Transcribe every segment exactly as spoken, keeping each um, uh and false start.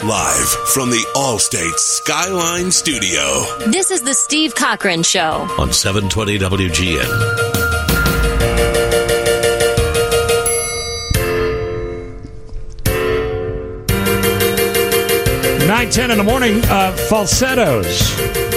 Live from the Allstate Skyline Studio. This is the Steve Cochran Show on seven twenty W G N. nine ten in the morning, uh, Falsettos.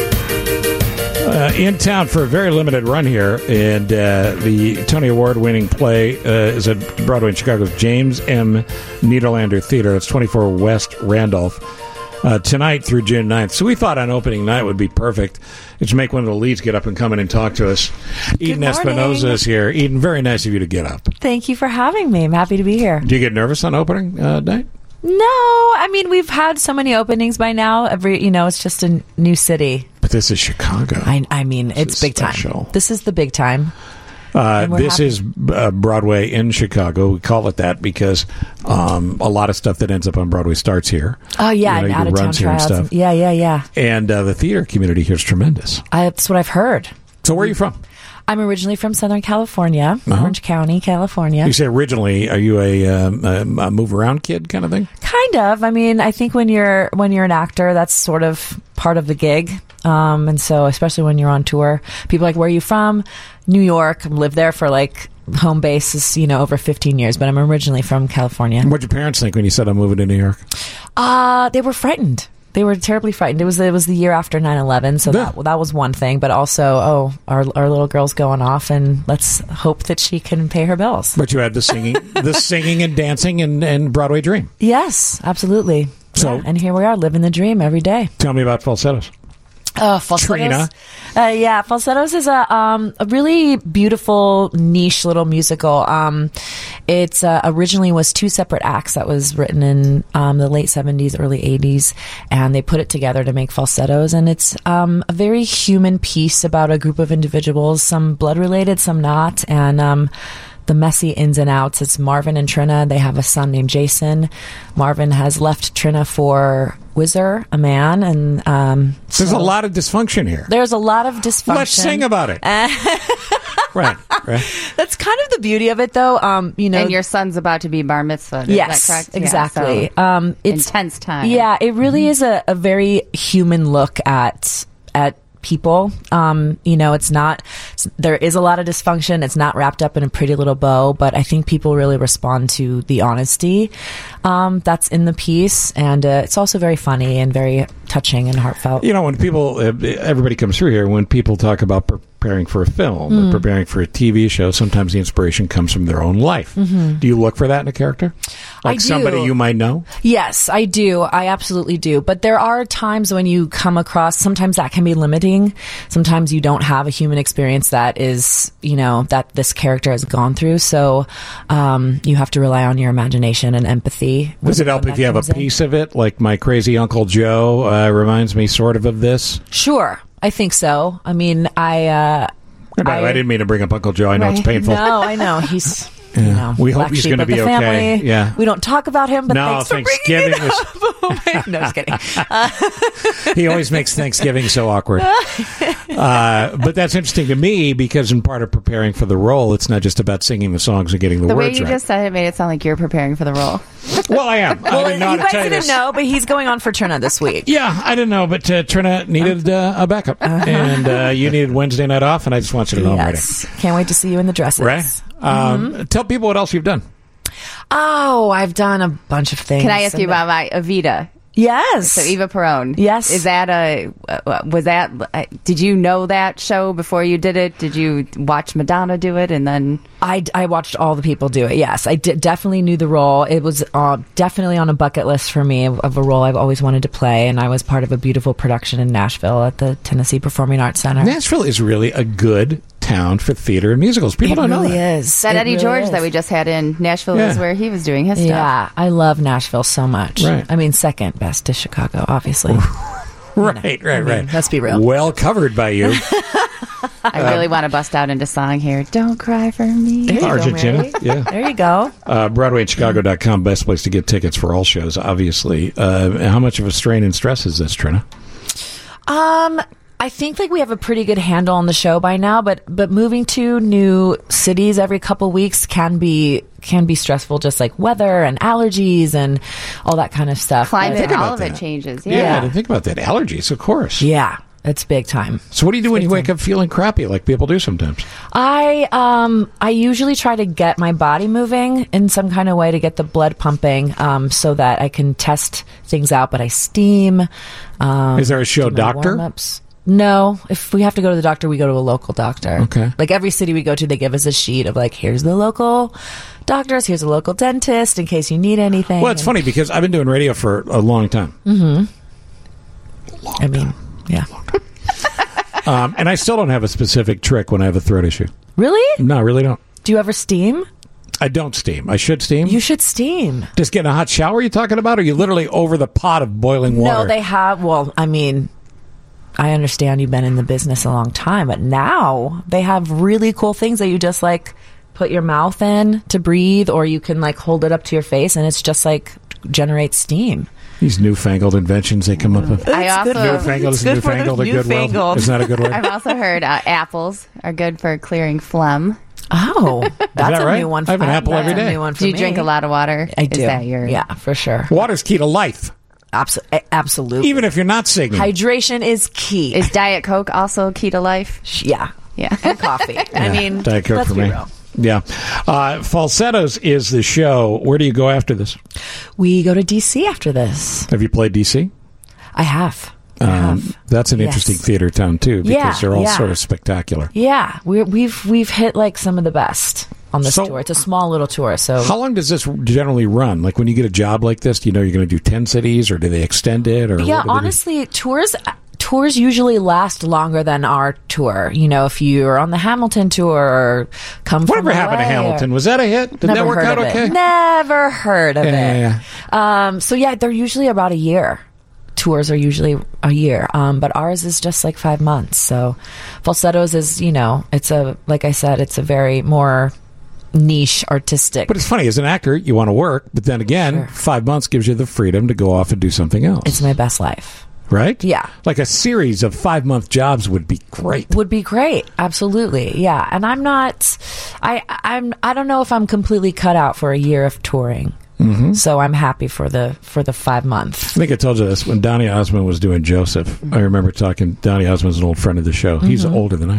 Uh, in town for a very limited run here, and uh, the Tony Award-winning play uh, is at Broadway in Chicago's James M. Niederlander Theater. It's twenty-four West Randolph. Uh, tonight through June ninth. So we thought on opening night would be perfect. It's make one of the leads get up and come in and talk to us. Eden Espinosa is here. Eden, very nice of you to get up. Thank you for having me. I'm happy to be here. Do you get nervous on opening uh, night? No, I mean, we've had so many openings by now. Every, you know, it's just a new city. But this is Chicago. I, I mean, this it's big special. time. This is the big time. Uh, this happy. is uh, Broadway in Chicago. We call it that because um, a lot of stuff that ends up on Broadway starts here. Oh, yeah, you know, and out-of-town tryouts. And, yeah, yeah, yeah. And uh, the theater community here is tremendous. I, that's what I've heard. So where are you from? I'm originally from Southern California, uh-huh. Orange County, California. You say originally, are you a, um, a, a move-around kid kind of thing? Kind of. I mean, I think when you're when you're an actor, that's sort of part of the gig. Um, and so, especially when you're on tour, people are like, where are you from? New York. I've lived there for like home base is, you know, over fifteen years, but I'm originally from California. What did your parents think when you said I'm moving to New York? Uh, they were frightened. They were terribly frightened. It was it was the year after nine eleven, so yeah. that that was one thing. But also, oh, our our little girl's going off, and let's hope that she can pay her bills. But you had the singing, the singing and dancing and, and Broadway dream. Yes, absolutely. So, yeah. And here we are, living the dream every day. Tell me about Falsettos. Oh, Falsettos. Trina. Uh, yeah, Falsettos is a um, a really beautiful niche little musical. Um, it's uh, originally was two separate acts that was written in um, the late seventies, early eighties, and they put it together to make Falsettos. And it's um, a very human piece about a group of individuals, some blood related, some not, and um, the messy ins and outs. It's Marvin and Trina. They have a son named Jason. Marvin has left Trina for Whizzer, a man, and um, there's so a lot of dysfunction here. There's a lot of dysfunction. Let's sing about it. right, right. That's kind of the beauty of it, though. Um, you know, and your son's about to be bar mitzvah. Is yes, that correct? Exactly. Yeah, so um, it's intense time. Yeah, it really mm-hmm. is a, a very human look at at. people. Um, you know, it's not, there is a lot of dysfunction. It's not wrapped up in a pretty little bow, but I think people really respond to the honesty um, that's in the piece. And uh, it's also very funny and very touching and heartfelt. You know, when people, everybody comes through here, when people talk about preparing for a film mm. or preparing for a T V show, sometimes the inspiration comes from their own life. Mm-hmm. Do you look for that in a character? Like I do. Somebody you might know? Yes, I do. I absolutely do. But there are times when you come across, sometimes that can be limiting. Sometimes you don't have a human experience that is, you know, that this character has gone through. So um, you have to rely on your imagination and empathy. Does it help if you have a piece in. of it? Like my crazy Uncle Joe uh, reminds me sort of of this? Sure. I think so. I mean, I... Uh, By the way, I didn't mean to bring up Uncle Joe. I know right? it's painful. No, I know. He's... You yeah. know, we hope he's going to be okay. Family. Yeah, we don't talk about him, but no, thanks for bringing it up. No, just kidding. Uh, he always makes Thanksgiving so awkward. Uh, but that's interesting to me because in part of preparing for the role, it's not just about singing the songs and getting the, the words right. The way you right. just said it made it sound like you're preparing for the role. Well, I am. Well, I didn't know you how guys to tell you didn't this. know, but he's going on for Trina this week. Yeah, I didn't know, but uh, Trina needed uh, a backup, uh-huh. and uh, you needed Wednesday night off, and I just want you to know yes. I'm ready. Can't wait to see you in the dresses. Right? Um, mm-hmm. Tell people what else you've done. Oh, I've done a bunch of things. Can I ask you about my Evita? Yes. So Eva Perón. Yes. Is that a, uh, was that, uh, did you know that show before you did it? Did you watch Madonna do it and then? I, I watched all the people do it, yes. I d- definitely knew the role. It was uh, definitely on a bucket list for me of, of a role I've always wanted to play, and I was part of a beautiful production in Nashville at the Tennessee Performing Arts Center. Nashville is really a good town for theater and musicals. People it don't really know that. Is. That it Eddie really George is. that we just had in Nashville yeah. is where he was doing his stuff. Yeah, I love Nashville so much. Right. I mean, second best to Chicago, obviously. right, you know, right, I mean, right. Let's be real. Well covered by you. I really um, want to bust out into song here. Don't cry for me. There you Argentina. go, Mary. Yeah. There you go. Uh, Broadway and Chicago dot com, best place to get tickets for all shows, obviously. Uh, how much of a strain and stress is this, Trina? Um... I I think like we have a pretty good handle on the show by now, but but moving to new cities every couple weeks can be can be stressful, just like weather and allergies and all that kind of stuff. Climate, Think all about of that. it changes. Yeah, Yeah. I didn't think about that. Allergies, of course. Yeah, it's big time. So what do you do when you wake up feeling crappy like people do sometimes? I um I usually try to get my body moving in some kind of way to get the blood pumping, um, so that I can test things out. But I steam. Um, Is there a show do my doctor? warm-ups. No, if we have to go to the doctor, we go to a local doctor. Okay. Like every city we go to, they give us a sheet of like, here's the local doctors, here's a local dentist in case you need anything. Well, it's And- funny because I've been doing radio for a long time. I mean, yeah. Um, and I still don't have a specific trick when I have a throat issue. Really? No, I really don't. Do you ever steam? I don't steam. I should steam. You should steam. Just get in a hot shower you talking about? Or are you literally over the pot of boiling water? No, they have. Well, I mean, I understand you've been in the business a long time, but now they have really cool things that you just like put your mouth in to breathe, or you can like hold it up to your face and it's just like generates steam. These newfangled inventions they come up with. I also Newfangled is good for the newfangled a good word. newfangled. Isn't that a good word? I've also heard uh, apples are good for clearing phlegm. Oh, that's that a right? new one. I have an for- apple that's every a day. new one for Do you me. drink a lot of water? I Is do. that your Yeah, for sure. Water's key to life, Abso- a- absolutely. even if you're not singing. Hydration is key. Is Diet Coke also key to life? yeah, Yeah. and coffee. I Yeah, mean, Diet Coke let's for be me. real. Yeah. Uh, Falsettos is the show. Where do you go after this? We go to D C after this. Have you played D C? I have. I Um, have. that's an Yes. interesting theater town too, because Yeah, they're all yeah. sort of spectacular. Yeah, we're, we've we've hit like some of the best on this So- tour. It's a small little tour, so How long does this generally run? Like when you get a job like this, do you know you're going to do ten cities, or do they extend it? Or yeah. what do they do? Honestly, tours tours usually last longer than our tour. You know, if you're on the Hamilton tour or come Whatever from happened to away or- Hamilton? Was that a hit? Did Never that work heard out of okay? it. Never heard of Yeah, it. yeah, Um, so yeah, they're usually about a year. Tours are usually a year, um, but ours is just like five months. So Falsettos is, you know, it's a like I said, it's a very more niche artistic. But it's funny, as an actor, you want to work, but then again, Sure. five months gives you the freedom to go off and do something else. It's my best life. right? Yeah. Like a series of five month jobs would be great. Would be great. Absolutely. Yeah. And I'm not, I, I'm, I don't know if I'm completely cut out for a year of touring. Mm-hmm. So I'm happy for the, for the five months. I think I told you this when Donny Osmond was doing Joseph. I remember talking. Donny Osmond's an old friend of the show. He's Mm-hmm. older than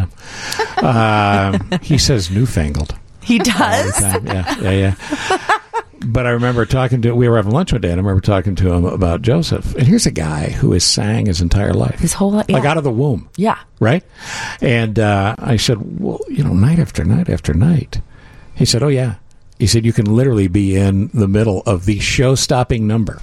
I am. um, he says newfangled He all the does? time. Yeah, yeah, yeah. But I remember talking to. We were having lunch one day, and I remember talking to him about Joseph. And here's a guy who has sang his entire life, His whole life. Yeah. like out of the womb. yeah. Right? And uh, I said, well, you know, night after night after night. He said, oh, yeah. He said, you can literally be in the middle of the show-stopping number.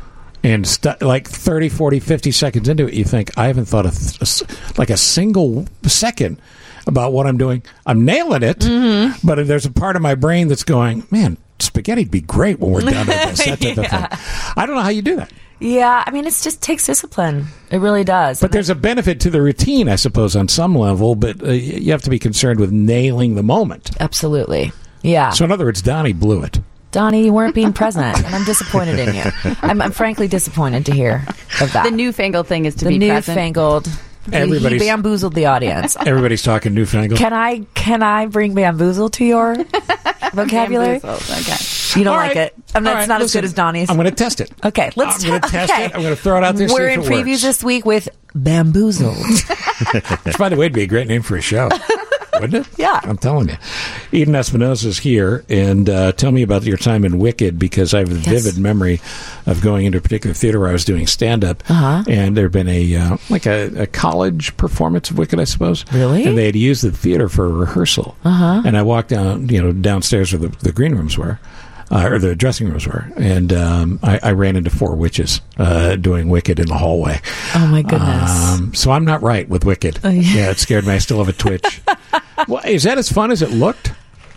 And st- like thirty, forty, fifty seconds into it, you think, I haven't thought of th- a s- like a single second about what I'm doing. I'm nailing it, Mm-hmm. but there's a part of my brain that's going, man, spaghetti'd be great when we're done with this. That type of thing. I don't know how you do that. Yeah. I mean, it just takes discipline. It really does. But And there's a benefit to the routine, I suppose, on some level, but uh, you have to be concerned with nailing the moment. I- Absolutely. Yeah. So, in other words, Donnie blew it. Donnie, you weren't being present, and I'm disappointed in you. I'm, I'm frankly disappointed to hear of that. The newfangled thing is to the be present. newfangled. Everybody's- He bamboozled the audience. Everybody's talking newfangled. Can I can I bring bamboozle to your vocabulary? Bamboozled, Okay. You don't All like right. it. I'm not, All it's right, not as listen, good as Donnie's. I'm going to test it. Okay, let's I'm going to test okay. it. I'm going to throw it out there. We're see in if it previews works. this week with bamboozled. Which, by the way, would be a great name for a show. Wouldn't it? Yeah. I'm telling you. Eden Espinosa is here, and uh, tell me about your time in Wicked, because I have a Yes. vivid memory of going into a particular theater where I was doing stand-up, Uh-huh. and there had been a uh, like a, a college performance of Wicked, I suppose. Really? And they had used the theater for a rehearsal. Uh-huh. And I walked down, you know, downstairs where the, the green rooms were. Uh, or the dressing rooms were, and um, I, I ran into four witches uh, doing Wicked in the hallway. Oh my goodness. Um, so I'm not right with Wicked. Oh, yeah. yeah, it scared me. I still have a twitch. Well, is that as fun as it looked?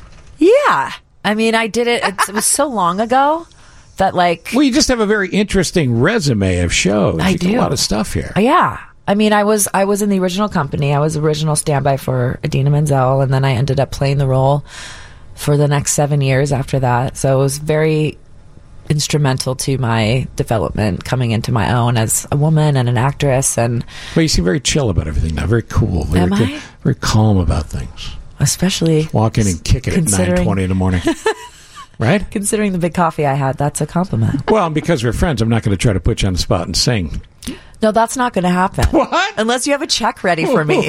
Yeah. I mean, I did it. It's, it was so long ago that, like, Well, you just have a very interesting resume of shows. I you got do. a lot of stuff here. yeah. I mean, I was I was in the original company. I was original standby for Idina Menzel, and then I ended up playing the role for the next seven years after that. So it was very instrumental to my development, coming into my own as a woman and an actress. And Well, you seem very chill about everything now. Very cool. Very, Am I? very calm about things. especially Walk in and kick it at considering- nine twenty in the morning. Right? considering the big coffee I had, that's a compliment. Well, and because we're friends, I'm not going to try to put you on the spot and sing. No, that's not going to happen. What? Unless you have a check ready for me.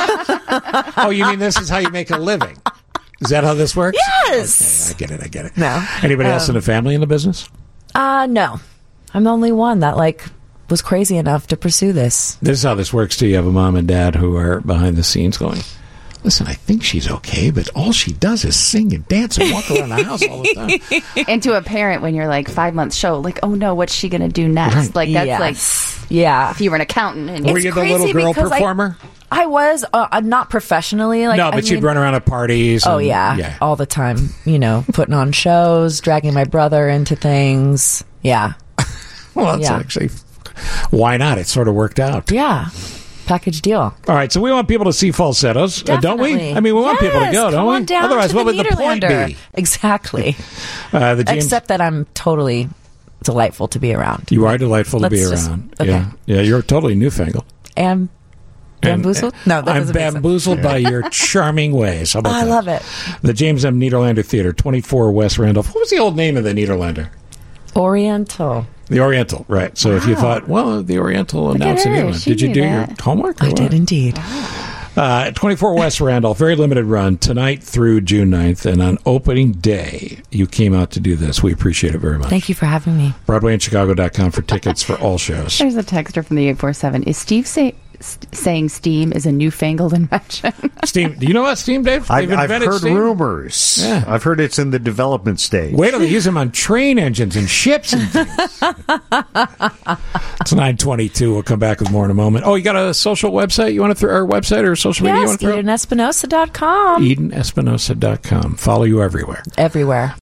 Oh, you mean this is how you make a living? Is that how this works? Yes. Okay, I get it. I get it. No. Anybody else in the family in the business? Uh, no. I'm the only one that, like, was crazy enough to pursue this. This is how this works, too. You have a mom and dad who are behind the scenes going, listen, I think she's okay, but all she does is sing and dance and walk around the house all the time. And to a parent, when you're like five months show, like, oh no, what's she going to do next? Right. Like, that's Yes. like Yeah. if you were an accountant. And Were It's you the crazy little girl because I- performer? I was, uh, not professionally. Like, no, I but you'd mean- run around at parties. Oh and- yeah, yeah. all the time. You know, putting on shows, dragging my brother into things. Yeah, Well, that's yeah. actually, why not? It sort of worked out. yeah. Package deal. All right, so we want people to see falsettos, uh, don't we? Definitely. I mean, we want people to Yes, go, don't come we? on down Otherwise, to what the would the point Nederlander. be? Exactly. Uh, the James, Except that I'm totally delightful to be around. you are delightful to be Let's just- around. okay. Yeah, yeah, you're totally newfangled. And And- bamboozled? No, that I'm doesn't make sense. bamboozled by your charming ways. How about Oh, I that? love it. The James M. Nederlander Theater, twenty-four West Randolph. What was the old name of the Nederlander? Oriental. The Oriental, right. So if you thought, well, the Oriental announced a her. new one. She Did you knew do that. your homework? or I what? did indeed. Uh, twenty-four West Randolph, very limited run, tonight through June ninth. And on opening day, you came out to do this. We appreciate it very much. Thank you for having me. Broadway in Chicago dot com for tickets for all shows. There's a texter from the eight four seven. Is Steve say, st- saying steam is a newfangled invention? Steam, do you know about Steam, Dave? I've, They've I've invented heard Steam? rumors. Yeah. I've heard it's in the development stage. Wait till they use them on train engines and ships and things. It's nine twenty-two. We'll come back with more in a moment. Oh, you got a social website you want to throw, or website or social media you Yes, want to throw? Eden Espinosa dot com. Eden Espinosa dot com. Follow you everywhere. Everywhere.